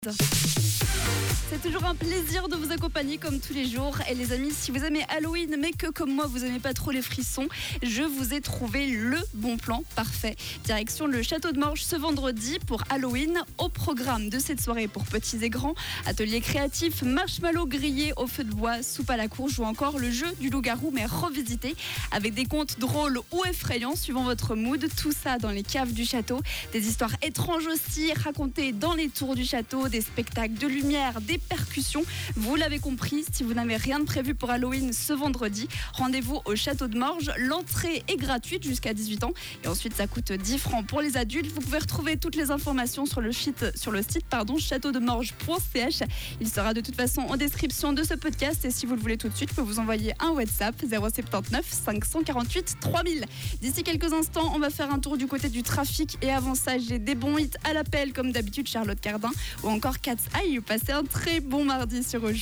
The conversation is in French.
C'est toujours un plaisir de vous accompagner comme tous les jours. Et les amis, si vous aimez Halloween, mais que comme moi, vous n'aimez pas trop les frissons, je vous ai trouvé le bon plan parfait. Direction le château de Morges ce vendredi pour Halloween. Au programme de cette soirée pour petits et grands, atelier créatif, marshmallow grillé au feu de bois, soupe à la courge ou encore le jeu du loup-garou mais revisité avec des contes drôles ou effrayants suivant votre mood. Tout ça dans les caves du château. Des histoires étranges aussi racontées dans les tours du château, des spectacles de lumière, des percussions. Vous l'avez compris, si vous n'avez rien de prévu pour Halloween ce vendredi, rendez-vous au château de Morges. L'entrée est gratuite jusqu'à 18 ans et ensuite ça coûte 10 francs pour les adultes. Vous pouvez retrouver toutes les informations sur le site châteaudemorges.ch. Il sera de toute façon en description de ce podcast et si vous le voulez tout de suite, je peux vous envoyer un WhatsApp 079 548 3000. D'ici quelques instants, on va faire un tour du côté du trafic et avant ça, j'ai des bons hits à l'appel comme d'habitude Charlotte Cardin ou encore Cat's Eye. Passez un très bon mardi sur Rouge.